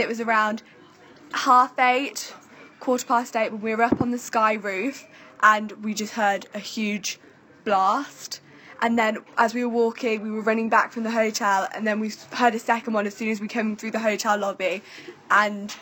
It was around 8:30, 8:15 when we were up on the sky roof and we just heard a huge blast. And then as we were walking, we were running back from the hotel, and then we heard a second one as soon as we came through the hotel lobby, and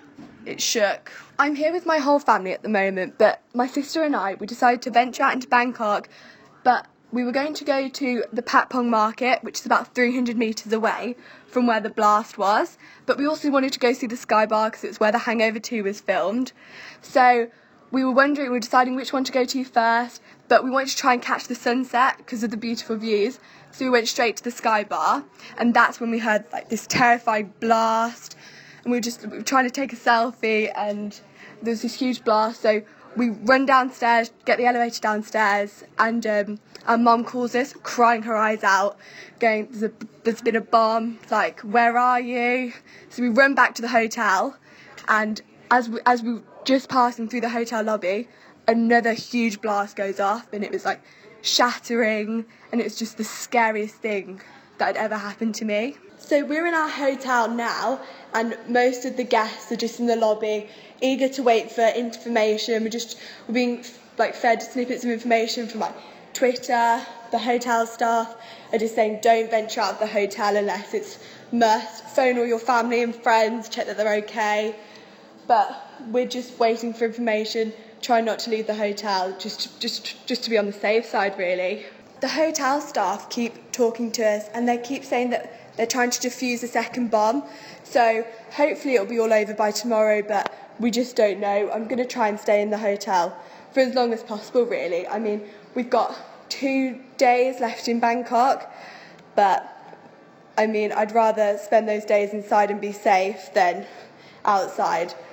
it shook. I'm here with my whole family at the moment, but my sister and I, we decided to venture out into Bangkok, but we were going to go to the Patpong market, which is about 300 metres away from where the blast was, but we also wanted to go see the Sky Bar because it was where The Hangover 2 was filmed. So we were deciding which one to go to first, but we wanted to try and catch the sunset because of the beautiful views. So we went straight to the Sky Bar, and that's when we heard like this terrifying blast, and we were trying to take a selfie, and there was this huge blast. So we run downstairs, get the elevator downstairs, and our mum calls us, crying her eyes out, going, there's been a bomb, like, where are you? So we run back to the hotel, and as we were just passing through the hotel lobby, another huge blast goes off, and it was like shattering, and it was just the scariest thing that had ever happened to me. So we're in our hotel now, and most of the guests are just in the lobby, eager to wait for information. We're being like fed snippets of information from like Twitter. The hotel staff are just saying don't venture out of the hotel unless it's must. Phone all your family and friends, check that they're okay. But we're just waiting for information, trying not to leave the hotel, just to be on the safe side, really. The hotel staff keep talking to us, and they keep saying that they're trying to defuse a second bomb. So hopefully it'll be all over by tomorrow, but we just don't know. I'm going to try and stay in the hotel for as long as possible, really. I mean, we've got 2 days left in Bangkok, but I mean, I'd rather spend those days inside and be safe than outside.